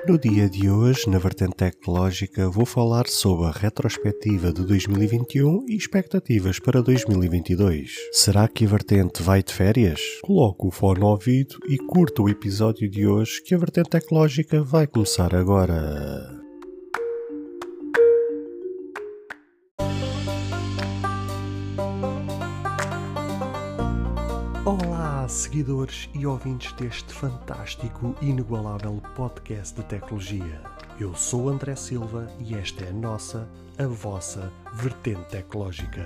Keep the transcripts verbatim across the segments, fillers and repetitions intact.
No dia de hoje, na vertente tecnológica, vou falar sobre a retrospectiva de dois mil e vinte e um e expectativas para dois mil e vinte e dois. Será que a vertente vai de férias? Coloque o fone ao ouvido e curta o episódio de hoje, que a vertente tecnológica vai começar agora. Olá, seguidores e ouvintes deste fantástico e inigualável podcast de tecnologia. Eu sou André Silva e esta é a nossa, a vossa vertente tecnológica.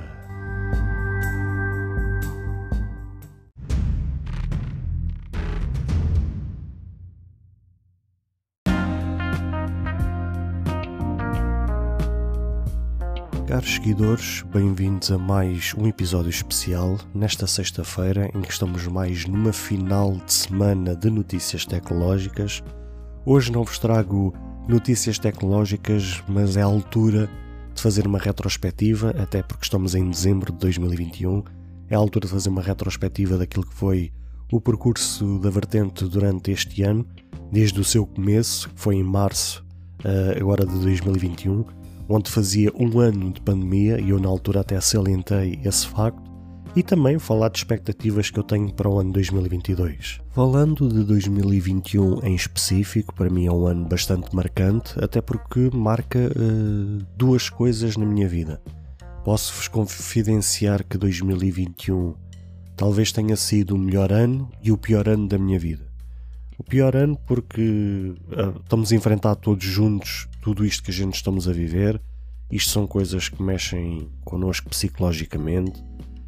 Caros seguidores, bem-vindos a mais um episódio especial nesta sexta-feira em que estamos mais numa final de semana de notícias tecnológicas. Hoje não vos trago notícias tecnológicas, mas é a altura de fazer uma retrospectiva, até porque estamos em dezembro de dois mil e vinte e um, é a altura de fazer uma retrospectiva daquilo que foi o percurso da vertente durante este ano, desde o seu começo, que foi em março agora de dois mil e vinte e um, onde fazia um ano de pandemia e eu na altura até salientei esse facto, e também falar de expectativas que eu tenho para o ano dois mil e vinte e dois. Falando de dois mil e vinte e um em específico, para mim é um ano bastante marcante, até porque marca uh, duas coisas na minha vida. Posso-vos confidenciar que dois mil e vinte e um talvez tenha sido o melhor ano e o pior ano da minha vida. O pior ano porque uh, estamos a enfrentar todos juntos tudo isto que a gente estamos a viver. Isto são coisas que mexem connosco psicologicamente,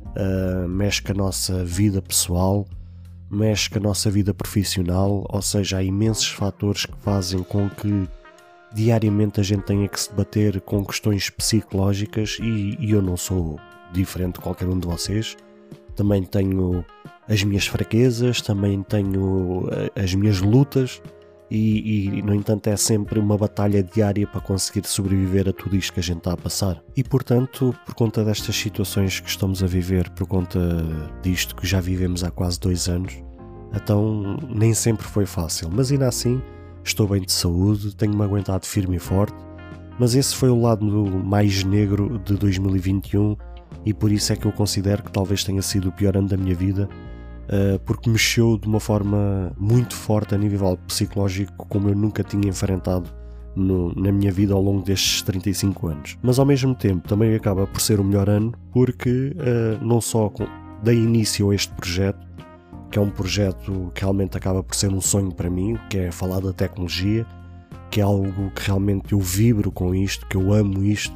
uh, mexe com a nossa vida pessoal, mexe com a nossa vida profissional, ou seja, há imensos fatores que fazem com que diariamente a gente tenha que se debater com questões psicológicas e, e eu não sou diferente de qualquer um de vocês. Também tenho as minhas fraquezas, também tenho as minhas lutas e, e, no entanto, é sempre uma batalha diária para conseguir sobreviver a tudo isto que a gente está a passar. E, portanto, por conta destas situações que estamos a viver, por conta disto que já vivemos há quase dois anos, então nem sempre foi fácil. Mas ainda assim, estou bem de saúde, tenho-me aguentado firme e forte, mas esse foi o lado mais negro de dois mil e vinte e um e por isso é que eu considero que talvez tenha sido o pior ano da minha vida, porque mexeu de uma forma muito forte a nível psicológico como eu nunca tinha enfrentado no, na minha vida ao longo destes trinta e cinco anos. Mas ao mesmo tempo também acaba por ser o melhor ano porque uh, não só com, dei início a este projeto, que é um projeto que realmente acaba por ser um sonho para mim, que é falar da tecnologia, que é algo que realmente eu vibro com isto, que eu amo isto.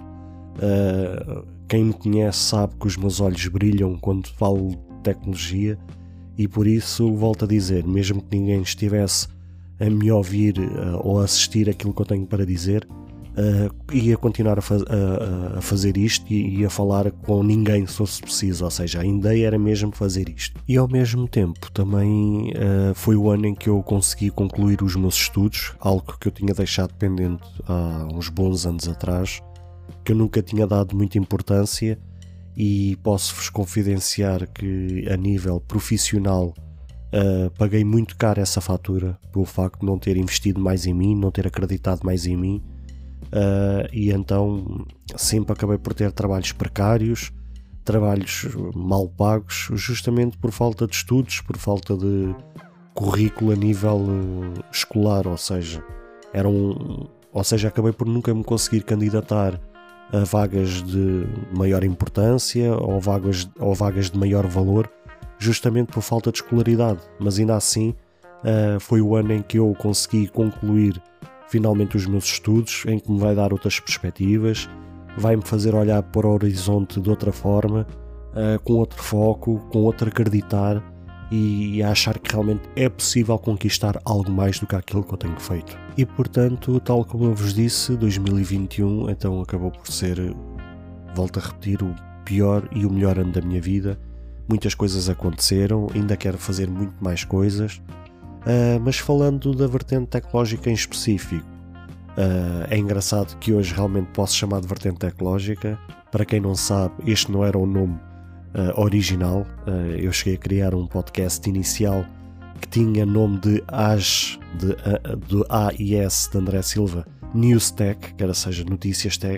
Uh, quem me conhece sabe que os meus olhos brilham quando falo de tecnologia. E por isso, volto a dizer, mesmo que ninguém estivesse a me ouvir uh, ou a assistir aquilo que eu tenho para dizer, uh, ia continuar a, faz, a, a fazer isto e ia falar com ninguém se fosse preciso, ou seja, a ideia era mesmo fazer isto. E ao mesmo tempo, também uh, foi o ano em que eu consegui concluir os meus estudos, algo que eu tinha deixado pendente há uns bons anos atrás, que eu nunca tinha dado muita importância. E posso-vos confidenciar que a nível profissional uh, paguei muito caro essa fatura pelo facto de não ter investido mais em mim, não ter acreditado mais em mim, uh, e então sempre acabei por ter trabalhos precários, trabalhos mal pagos, justamente por falta de estudos, por falta de currículo a nível uh, escolar, ou seja, era um, ou seja, acabei por nunca me conseguir candidatar a vagas de maior importância ou vagas, ou vagas de maior valor, justamente por falta de escolaridade. Mas ainda assim uh, foi o ano em que eu consegui concluir finalmente os meus estudos, em que me vai dar outras perspectivas, vai-me fazer olhar para o horizonte de outra forma, uh, com outro foco, com outro acreditar e a achar que realmente é possível conquistar algo mais do que aquilo que eu tenho feito. E portanto, tal como eu vos disse, dois mil e vinte e um então acabou por ser, volto a repetir, o pior e o melhor ano da minha vida. Muitas coisas aconteceram, ainda quero fazer muito mais coisas, uh, mas falando da vertente tecnológica em específico, uh, é engraçado que hoje realmente posso chamar de vertente tecnológica. Para quem não sabe, este não era o nome Uh, original. Uh, eu cheguei a criar um podcast inicial que tinha nome de A S, de, de A I S, de André Silva, News Tech, que era seja Notícias Tech,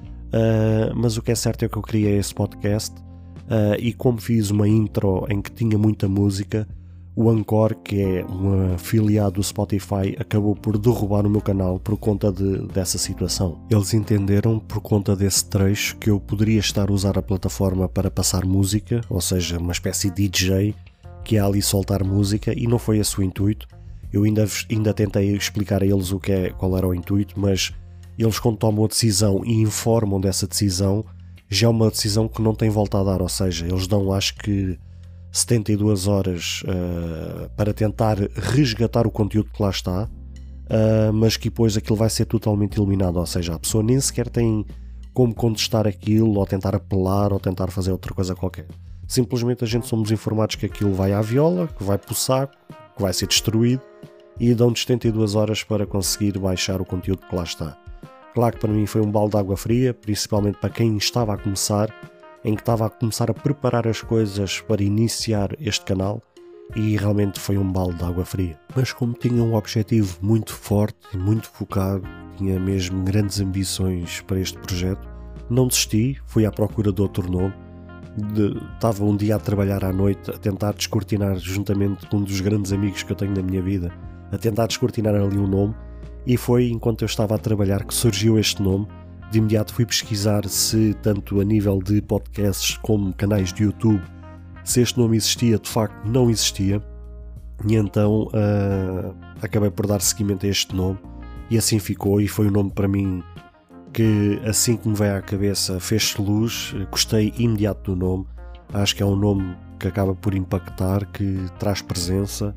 uh, mas o que é certo é que eu criei esse podcast uh, e como fiz uma intro em que tinha muita música, o Anchor, que é um afiliado do Spotify, acabou por derrubar o meu canal por conta de, dessa situação. Eles entenderam, por conta desse trecho, que eu poderia estar a usar a plataforma para passar música, ou seja, uma espécie de D J, que é ali soltar música, e não foi esse o intuito. Eu ainda, ainda tentei explicar a eles o que é, qual era o intuito, mas eles, quando tomam a decisão e informam dessa decisão, já é uma decisão que não tem volta a dar, ou seja, eles dão, acho que, setenta e duas horas uh, para tentar resgatar o conteúdo que lá está, uh, mas que depois aquilo vai ser totalmente eliminado, ou seja, a pessoa nem sequer tem como contestar aquilo, ou tentar apelar, ou tentar fazer outra coisa qualquer. Simplesmente a gente somos informados que aquilo vai à viola, que vai para o saco, que vai ser destruído, e dão-nos setenta e duas horas para conseguir baixar o conteúdo que lá está. Claro que para mim foi um balde de água fria, principalmente para quem estava a começar, em que estava a começar a preparar as coisas para iniciar este canal, e realmente foi um balde de água fria. Mas como tinha um objetivo muito forte e muito focado, tinha mesmo grandes ambições para este projeto, não desisti, fui à procura de outro nome. De, estava um dia a trabalhar à noite a tentar descortinar, juntamente com um dos grandes amigos que eu tenho na minha vida, a tentar descortinar ali um nome, e foi enquanto eu estava a trabalhar que surgiu este nome. De imediato fui pesquisar se, tanto a nível de podcasts como canais de YouTube, se este nome existia. De facto não existia, e então uh, acabei por dar seguimento a este nome, e assim ficou, e foi um nome para mim que, assim que me veio à cabeça, fez-se luz. Gostei imediato do nome, acho que é um nome que acaba por impactar, que traz presença,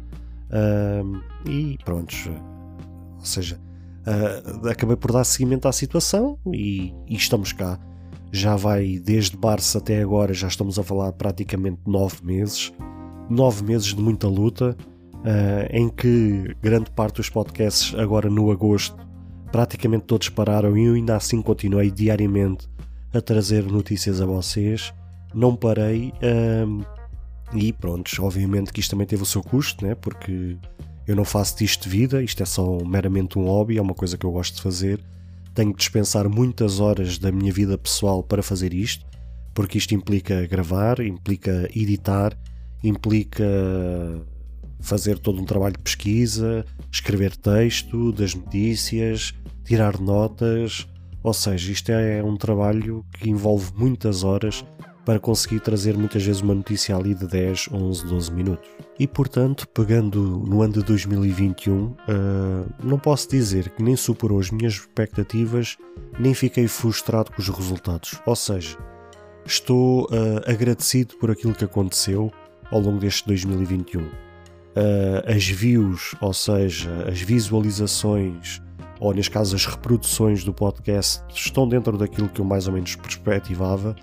uh, e pronto, ou seja, Uh, acabei por dar seguimento à situação e, e estamos cá. Já vai desde março até agora, já estamos a falar praticamente nove meses. Nove meses de muita luta, uh, em que grande parte dos podcasts agora no agosto praticamente todos pararam, e eu ainda assim continuei diariamente a trazer notícias a vocês. Não parei, uh, e pronto, obviamente que isto também teve o seu custo, né? Porque eu não faço disto de vida, isto é só meramente um hobby, é uma coisa que eu gosto de fazer. Tenho que dispensar muitas horas da minha vida pessoal para fazer isto, porque isto implica gravar, implica editar, implica fazer todo um trabalho de pesquisa, escrever texto das notícias, tirar notas, ou seja, isto é um trabalho que envolve muitas horas para conseguir trazer muitas vezes uma notícia ali de dez, onze, doze minutos. E portanto, pegando no ano de dois mil e vinte e um, uh, não posso dizer que nem superou as minhas expectativas, nem fiquei frustrado com os resultados. Ou seja, estou uh, agradecido por aquilo que aconteceu ao longo deste dois mil e vinte e um. Uh, as views, ou seja, as visualizações, ou neste caso as reproduções do podcast, estão dentro daquilo que eu mais ou menos perspectivava.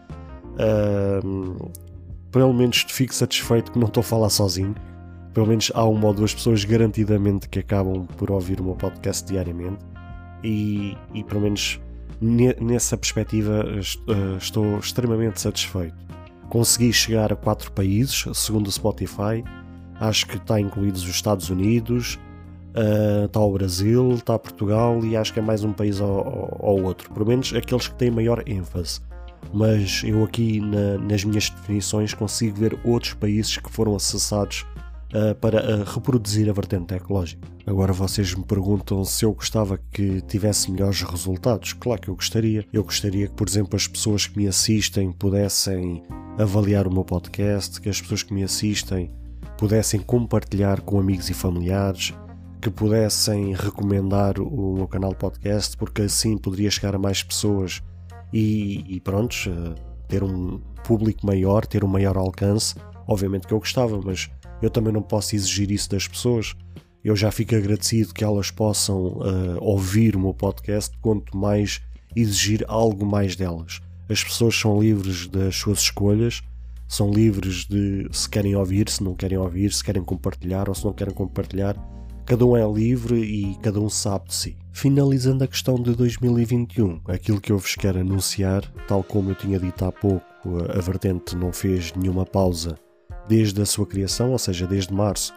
Uh, pelo menos fico satisfeito que não estou a falar sozinho. Pelo menos há uma ou duas pessoas garantidamente que acabam por ouvir o meu podcast diariamente, e, e pelo menos ne, nessa perspectiva uh, estou extremamente satisfeito. Consegui chegar a quatro países, segundo o Spotify. Acho que está incluídos os Estados Unidos, uh, está o Brasil, está Portugal, e acho que é mais um país ou, ou outro, pelo menos aqueles que têm maior ênfase. Mas eu aqui na, nas minhas definições consigo ver outros países que foram acessados uh, para uh, reproduzir a vertente tecnológica. Agora vocês me perguntam se eu gostava que tivesse melhores resultados. Claro que eu gostaria. Eu gostaria que, por exemplo, as pessoas que me assistem pudessem avaliar o meu podcast, que as pessoas que me assistem pudessem compartilhar com amigos e familiares, que pudessem recomendar o meu canal podcast, porque assim poderia chegar a mais pessoas e, e pronto, ter um público maior, ter um maior alcance. Obviamente que eu gostava, mas eu também não posso exigir isso das pessoas. Eu já fico agradecido que elas possam uh, ouvir o meu podcast, quanto mais exigir algo mais delas. As pessoas são livres das suas escolhas, são livres de se querem ouvir, se não querem ouvir, se querem compartilhar ou se não querem compartilhar. Cada um é livre e cada um sabe de si. Finalizando a questão de dois mil e vinte e um, aquilo que eu vos quero anunciar, tal como eu tinha dito há pouco, a Vertente não fez nenhuma pausa desde a sua criação, ou seja, desde março,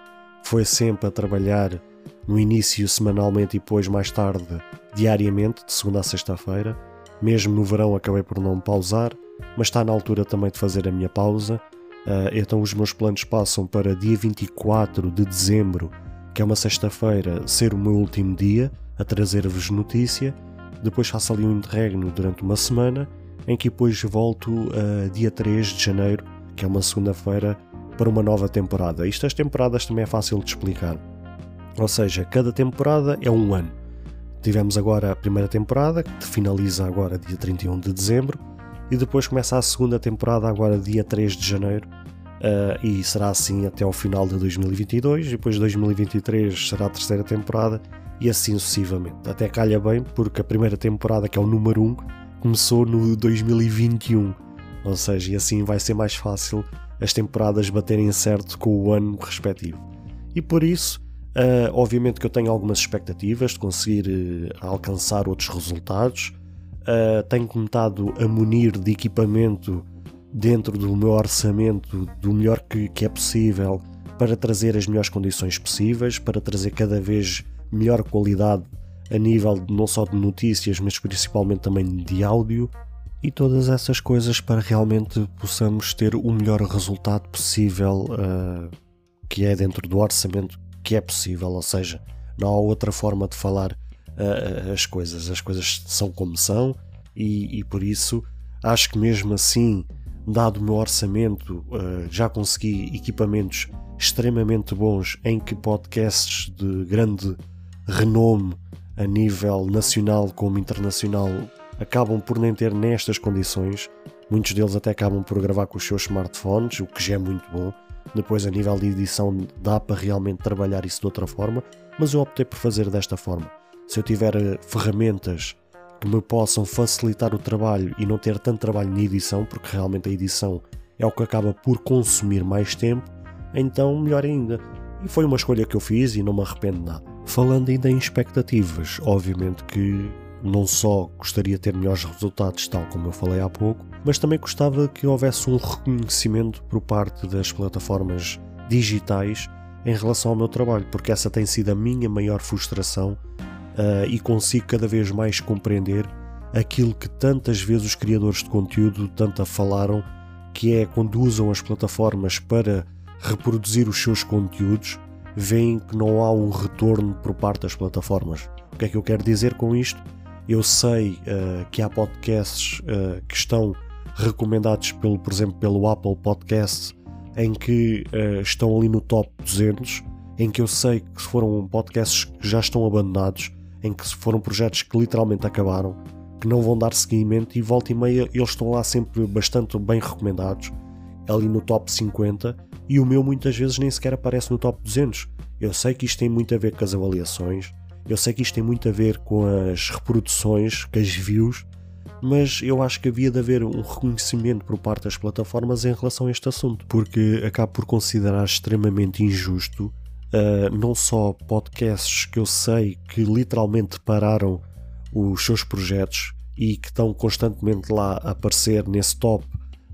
foi sempre a trabalhar no início semanalmente e depois mais tarde diariamente, de segunda a sexta-feira. Mesmo no verão acabei por não pausar, mas está na altura também de fazer a minha pausa. Uh, então os meus planos passam para dia vinte e quatro de dezembro, que é uma sexta-feira, ser o meu último dia a trazer-vos notícia. Depois faço ali um interregno durante uma semana, em que depois volto uh, dia três de janeiro, que é uma segunda-feira, para uma nova temporada. Isto as temporadas também é fácil de explicar. Ou seja, cada temporada é um ano. Tivemos agora a primeira temporada, que finaliza agora dia trinta e um de dezembro, e depois começa a segunda temporada agora dia três de janeiro, uh, e será assim até ao final de dois mil e vinte e dois, e depois de dois mil e vinte e três será a terceira temporada, e assim sucessivamente. Até calha bem, porque a primeira temporada, que é o número um, começou no dois mil e vinte e um, ou seja, e assim vai ser mais fácil as temporadas baterem certo com o ano respectivo. E por isso, uh, obviamente que eu tenho algumas expectativas de conseguir uh, alcançar outros resultados. Uh, tenho começado a munir de equipamento dentro do meu orçamento do melhor que, que é possível, para trazer as melhores condições possíveis, para trazer cada vez melhor qualidade a nível de, não só de notícias, mas principalmente também de áudio, e todas essas coisas para realmente possamos ter o melhor resultado possível, uh, que é dentro do orçamento que é possível. Ou seja, não há outra forma de falar uh, as coisas, as coisas são como são, e, e por isso acho que mesmo assim, dado o meu orçamento, uh, já consegui equipamentos extremamente bons em que podcasts de grande renome a nível nacional como internacional acabam por nem ter nestas condições. Muitos deles até acabam por gravar com os seus smartphones, o que já é muito bom. Depois, a nível de edição, dá para realmente trabalhar isso de outra forma, mas eu optei por fazer desta forma. Se eu tiver ferramentas que me possam facilitar o trabalho e não ter tanto trabalho na edição, porque realmente a edição é o que acaba por consumir mais tempo, então melhor ainda. E foi uma escolha que eu fiz e não me arrependo de nada. Falando ainda em expectativas, obviamente que não só gostaria de ter melhores resultados, tal como eu falei há pouco, mas também gostava que houvesse um reconhecimento por parte das plataformas digitais em relação ao meu trabalho, porque essa tem sido a minha maior frustração, uh, e consigo cada vez mais compreender aquilo que tantas vezes os criadores de conteúdo tanto falaram, que é quando usam as plataformas para reproduzir os seus conteúdos, veem que não há um retorno por parte das plataformas. O que é que eu quero dizer com isto? Eu sei uh, que há podcasts uh, que estão recomendados, pelo, por exemplo, pelo Apple Podcasts, em que uh, estão ali no top duzentos, em que eu sei que foram podcasts que já estão abandonados, em que foram projetos que literalmente acabaram, que não vão dar seguimento, e volta e meia eles estão lá sempre bastante bem recomendados, ali no top cinquenta, e o meu muitas vezes nem sequer aparece no top duzentos. Eu sei que isto tem muito a ver com as avaliações, eu sei que isto tem muito a ver com as reproduções, com as views, mas eu acho que havia de haver um reconhecimento por parte das plataformas em relação a este assunto, porque acabo por considerar extremamente injusto uh, não só podcasts que eu sei que literalmente pararam os seus projetos e que estão constantemente lá a aparecer nesse top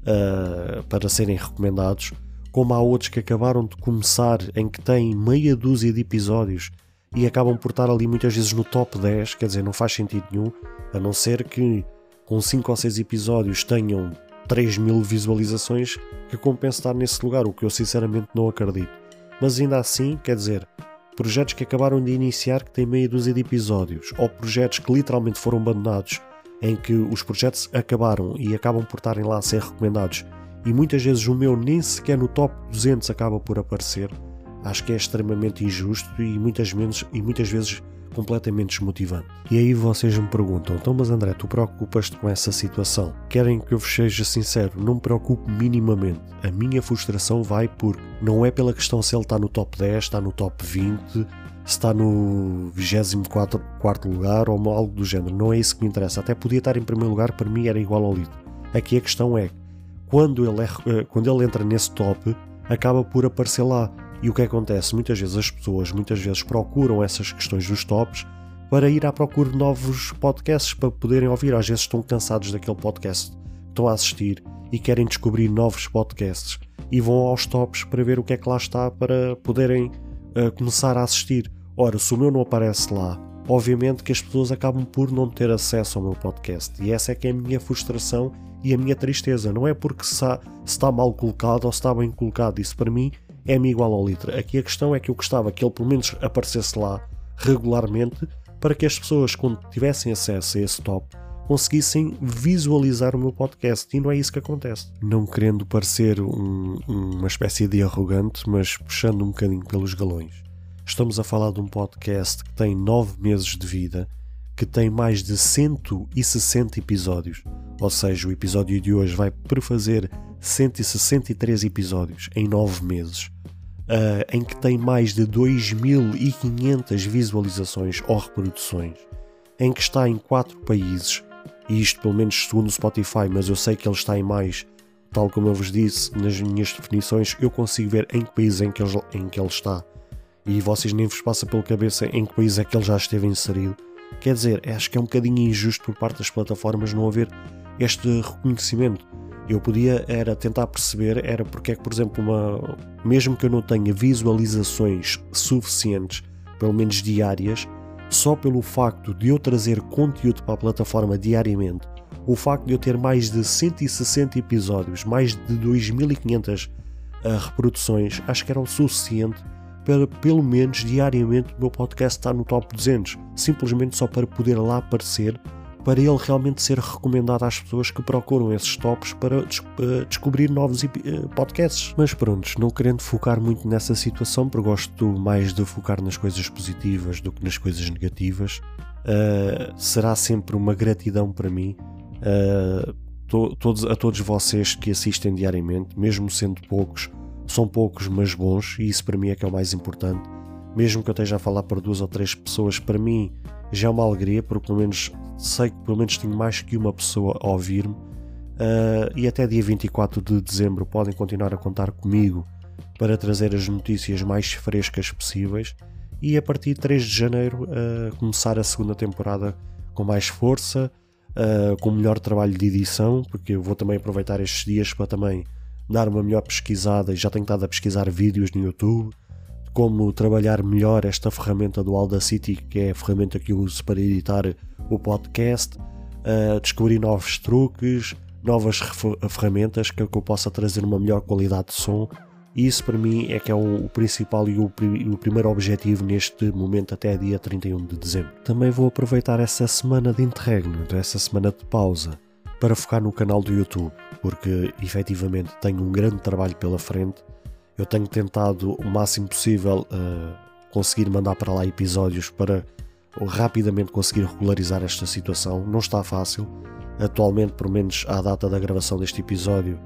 uh, para serem recomendados, como há outros que acabaram de começar, em que têm meia dúzia de episódios e acabam por estar ali muitas vezes no top dez, quer dizer, não faz sentido nenhum, a não ser que com cinco ou seis episódios tenham três mil visualizações, que compensa estar nesse lugar, o que eu sinceramente não acredito. Mas ainda assim, quer dizer, projetos que acabaram de iniciar que têm meia dúzia de episódios, ou projetos que literalmente foram abandonados, em que os projetos acabaram e acabam por estarem lá a ser recomendados, e muitas vezes o meu nem sequer no top duzentos acaba por aparecer, acho que é extremamente injusto e muitas vezes, e muitas vezes completamente desmotivante. E aí vocês me perguntam, então mas André, tu preocupas-te com essa situação? Querem que eu vos seja sincero? Não me preocupo minimamente. A minha frustração vai porque não é pela questão se ele está no top dez, está no top vinte, se está no vigésimo quarto lugar ou algo do género. Não é isso que me interessa. Até podia estar em primeiro lugar, para mim era igual ao líder. Aqui a questão é, quando ele, é, quando ele entra nesse top, acaba por aparecer lá. E o que acontece? Muitas vezes as pessoas muitas vezes procuram essas questões dos tops para ir à procura de novos podcasts para poderem ouvir. Às vezes estão cansados daquele podcast que estão a assistir e querem descobrir novos podcasts e vão aos tops para ver o que é que lá está, para poderem uh, começar a assistir. Ora, se o meu não aparece lá, obviamente que as pessoas acabam por não ter acesso ao meu podcast. E essa é que é a minha frustração e a minha tristeza. Não é porque se está mal colocado ou se está bem colocado. Isso para mim é-me igual ao litro. Aqui a questão é que eu gostava que ele pelo menos aparecesse lá regularmente para que as pessoas, quando tivessem acesso a esse top, conseguissem visualizar o meu podcast. E não é isso que acontece. Não querendo parecer um, uma espécie de arrogante, mas puxando um bocadinho pelos galões. Estamos a falar de um podcast que tem nove meses de vida, que tem mais de cento e sessenta episódios. Ou seja, o episódio de hoje vai prefazer cento e sessenta e três episódios em nove meses. Uh, em que tem mais de dois mil e quinhentas visualizações ou reproduções. Em que está em quatro países. E isto pelo menos segundo o Spotify, mas eu sei que ele está em mais, tal como eu vos disse nas minhas definições, eu consigo ver em que país em que ele, em que ele está. E vocês nem vos passa pela cabeça em que país é que ele já esteve inserido. Quer dizer, acho que é um bocadinho injusto por parte das plataformas não haver este reconhecimento. Eu podia era tentar perceber, era porque é que, por exemplo, uma, mesmo que eu não tenha visualizações suficientes, pelo menos diárias, só pelo facto de eu trazer conteúdo para a plataforma diariamente, o facto de eu ter mais de cento e sessenta episódios, mais de dois mil e quinhentas uh, reproduções, acho que era o suficiente para, pelo menos diariamente, o meu podcast estar no top duzentos, simplesmente só para poder lá aparecer, para ele realmente ser recomendado às pessoas que procuram esses tops para des- uh, descobrir novos uh, podcasts. Mas pronto, não querendo focar muito nessa situação, porque gosto mais de focar nas coisas positivas do que nas coisas negativas, uh, será sempre uma gratidão para mim uh, to- todos, a todos vocês que assistem diariamente, mesmo sendo poucos, são poucos mas bons, e isso para mim é que é o mais importante. Mesmo que eu esteja a falar para duas ou três pessoas, para mim já é uma alegria, porque pelo menos sei que pelo menos tenho mais que uma pessoa a ouvir-me, uh, e até dia vinte e quatro de dezembro podem continuar a contar comigo para trazer as notícias mais frescas possíveis, e a partir de três de janeiro uh, começar a segunda temporada com mais força, uh, com melhor trabalho de edição, porque eu vou também aproveitar estes dias para também dar uma melhor pesquisada, e já tenho estado a pesquisar vídeos no YouTube, como trabalhar melhor esta ferramenta do Audacity, que é a ferramenta que eu uso para editar o podcast, uh, descobrir novos truques, novas ferramentas que, que eu possa trazer uma melhor qualidade de som, e isso para mim é que é o, o principal e o, o primeiro objetivo neste momento até dia trinta e um de dezembro. Também vou aproveitar essa semana de interregno, essa semana de pausa, para focar no canal do YouTube, porque efetivamente tenho um grande trabalho pela frente. Eu tenho tentado o máximo possível uh, conseguir mandar para lá episódios para rapidamente conseguir regularizar esta situação. Não está fácil. Atualmente, pelo menos à data da gravação deste episódio,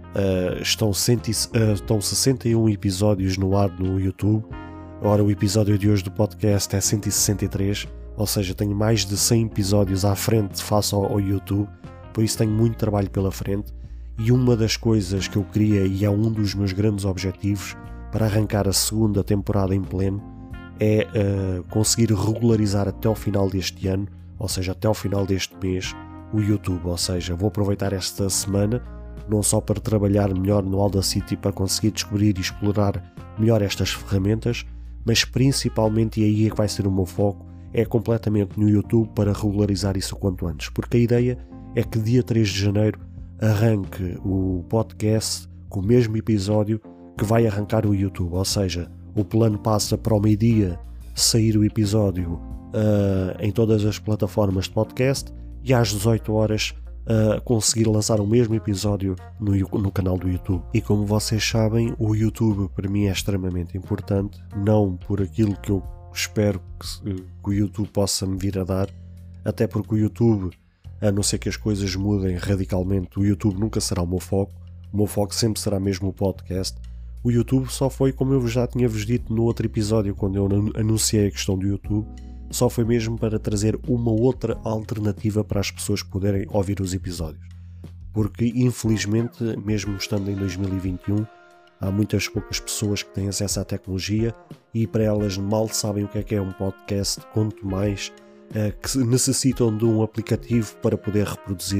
uh, estão, cento e, uh, estão sessenta e um episódios no ar no YouTube. Ora, o episódio de hoje do podcast é cento e sessenta e três, ou seja, tenho mais de cem episódios à frente face ao, ao YouTube, por isso tenho muito trabalho pela frente. E uma das coisas que eu queria, e é um dos meus grandes objetivos para arrancar a segunda temporada em pleno, é uh, conseguir regularizar até ao final deste ano, ou seja, até ao final deste mês, o YouTube. Ou seja, vou aproveitar esta semana não só para trabalhar melhor no Audacity para conseguir descobrir e explorar melhor estas ferramentas, mas principalmente, e aí é que vai ser o meu foco, é completamente no YouTube para regularizar isso o quanto antes, porque a ideia é que dia três de janeiro arranque o podcast com o mesmo episódio que vai arrancar o YouTube, ou seja, o plano passa para o meio-dia sair o episódio uh, em todas as plataformas de podcast, e às dezoito horas uh, conseguir lançar o mesmo episódio no, no canal do YouTube. E como vocês sabem, o YouTube para mim é extremamente importante, não por aquilo que eu espero que, que o YouTube possa me vir a dar, até porque o YouTube, a não ser que as coisas mudem radicalmente, o YouTube nunca será o meu foco. O meu foco sempre será mesmo o podcast. O YouTube só foi, como eu já tinha vos dito no outro episódio, quando eu anunciei a questão do YouTube, só foi mesmo para trazer uma outra alternativa para as pessoas poderem ouvir os episódios. Porque, infelizmente, mesmo estando em dois mil e vinte e um, há muitas poucas pessoas que têm acesso à tecnologia e para elas mal sabem o que é que é um podcast, quanto mais que necessitam de um aplicativo para poder reproduzir o,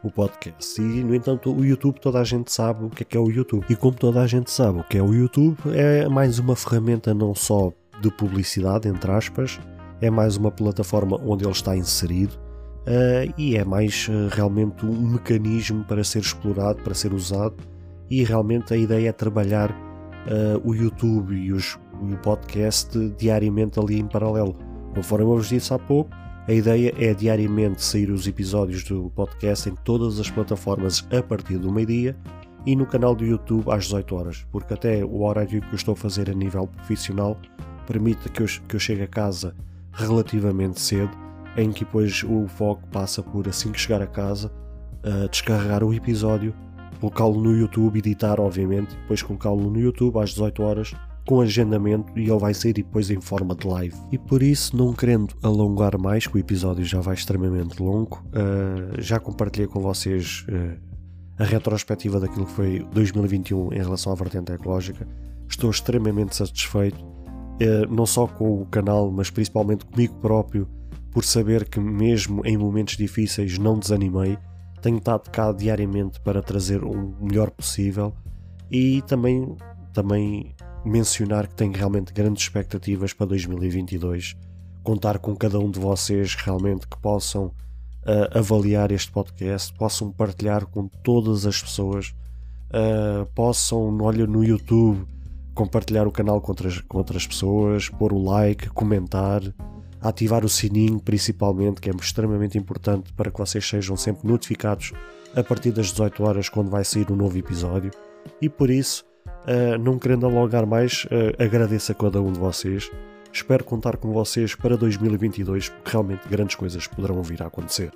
o podcast. E, no entanto, o YouTube, toda a gente sabe o que é que é o YouTube. E como toda a gente sabe o que é o YouTube, é mais uma ferramenta não só de publicidade, entre aspas, é mais uma plataforma onde ele está inserido uh, e é mais uh, realmente um mecanismo para ser explorado, para ser usado, e realmente a ideia é trabalhar uh, o YouTube e, os, e o podcast diariamente ali em paralelo. Conforme eu vos disse há pouco, a ideia é diariamente sair os episódios do podcast em todas as plataformas a partir do meio-dia e no canal do YouTube às dezoito horas, porque até o horário que eu estou a fazer a nível profissional permite que eu, que eu chegue a casa relativamente cedo, em que depois o foco passa por, assim que chegar a casa, uh, descarregar o episódio, colocá-lo no YouTube, editar obviamente, depois colocá-lo no YouTube às dezoito horas, com agendamento, e ele vai sair depois em forma de live. E por isso, não querendo alongar mais, que o episódio já vai extremamente longo, uh, já compartilhei com vocês uh, a retrospectiva daquilo que foi dois mil e vinte e um em relação à vertente ecológica. Estou extremamente satisfeito, uh, não só com o canal, mas principalmente comigo próprio, por saber que mesmo em momentos difíceis não desanimei. Tenho estado cá diariamente para trazer o melhor possível, e também, também mencionar que tenho realmente grandes expectativas para dois mil e vinte e dois, contar com cada um de vocês realmente que possam uh, avaliar este podcast, possam partilhar com todas as pessoas, uh, possam, olha, no YouTube, compartilhar o canal com outras, com outras pessoas, pôr o like, comentar, ativar o sininho principalmente, que é extremamente importante para que vocês sejam sempre notificados a partir das dezoito horas quando vai sair um novo episódio. E por isso, Uh, não querendo alongar mais, uh, agradeço a cada um de vocês. Espero contar com vocês para dois mil e vinte e dois, porque realmente grandes coisas poderão vir a acontecer.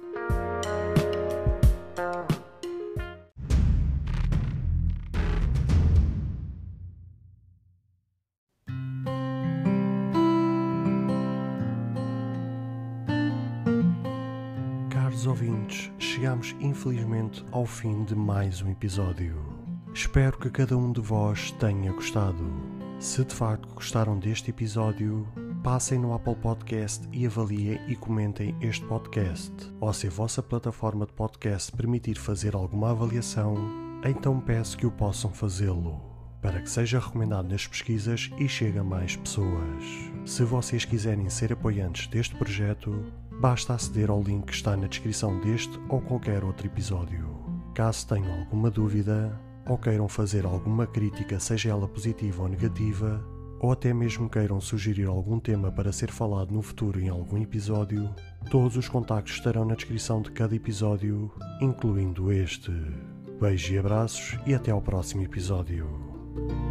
Caros ouvintes, chegamos infelizmente ao fim de mais um episódio. Espero que cada um de vós tenha gostado. Se de facto gostaram deste episódio, passem no Apple Podcast e avaliem e comentem este podcast. Ou se a vossa plataforma de podcast permitir fazer alguma avaliação, então peço que o possam fazê-lo, para que seja recomendado nas pesquisas e chegue a mais pessoas. Se vocês quiserem ser apoiantes deste projeto, basta aceder ao link que está na descrição deste ou qualquer outro episódio. Caso tenham alguma dúvida, ou queiram fazer alguma crítica, seja ela positiva ou negativa, ou até mesmo queiram sugerir algum tema para ser falado no futuro em algum episódio, todos os contactos estarão na descrição de cada episódio, incluindo este. Beijos e abraços e até ao próximo episódio.